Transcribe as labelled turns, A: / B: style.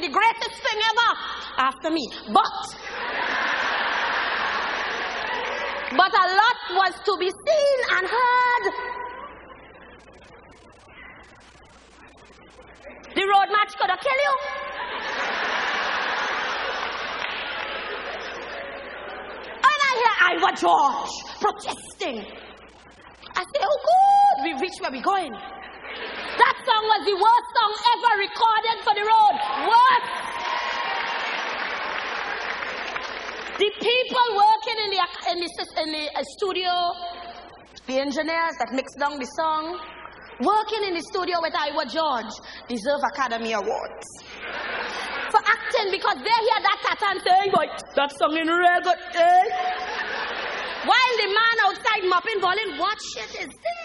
A: the greatest thing ever after me. But a lot was to be seen and heard. The road march could have killed you. And I hear Iowa George protesting. I say, oh good, we reach where we're going. That song was the worst song ever recorded for the road. Worst. The people working in the studio, the engineers that mixed down the song, working in the studio with Iowa George, deserve Academy Awards for acting, because they hear that tatan saying, boy, that song in real good, eh? While the man outside mopping, bowling, what shit is this?